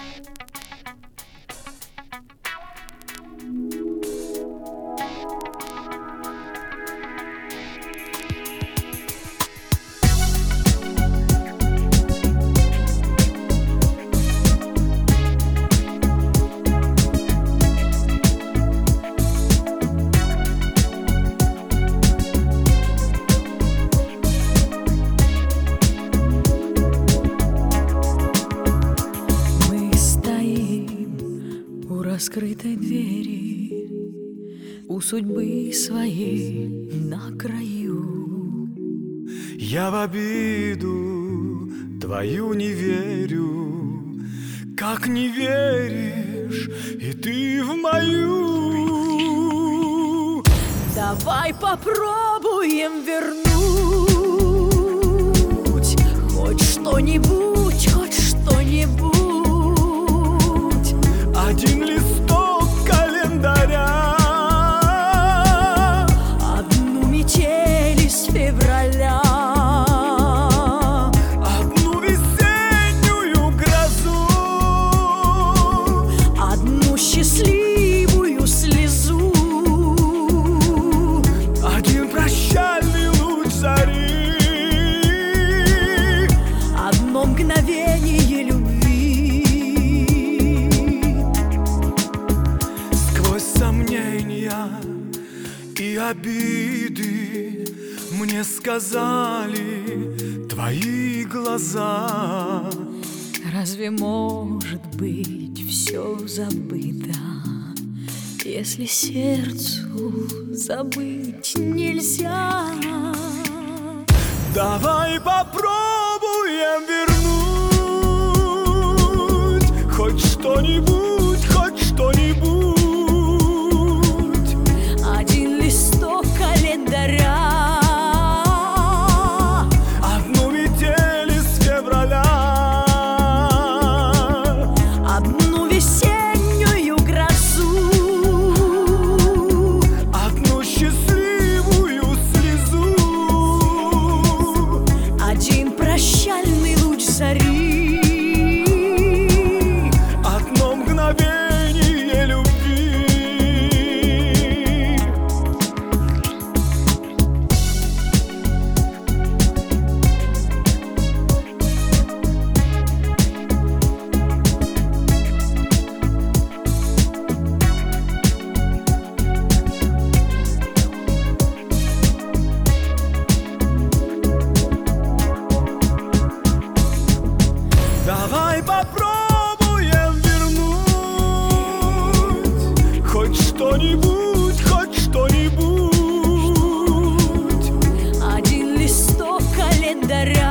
Раскрытой двери у судьбы своей на краю. Я в обиду твою не верю, как не веришь и ты в мою. Давай попробуем вернуть хоть что-нибудь, хоть что-нибудь. Один листок календаря, одну метель из февраля, одну весеннюю грозу, одну счастливую слезу, один прощальный луч зари, одно мгновение любви. И обиды мне сказали твои глаза. Разве может быть все забыто, если сердцу забыть нельзя? Давай попробуем вернуть хоть что-нибудь, хоть что-нибудь. Одну метель из февраля, одну весеннюю грозу, одну счастливую слезу, один прощальный луч зари, одно мгновение любви. Давай попробуем вернуть хоть что-нибудь, хоть что-нибудь. один листок календаря,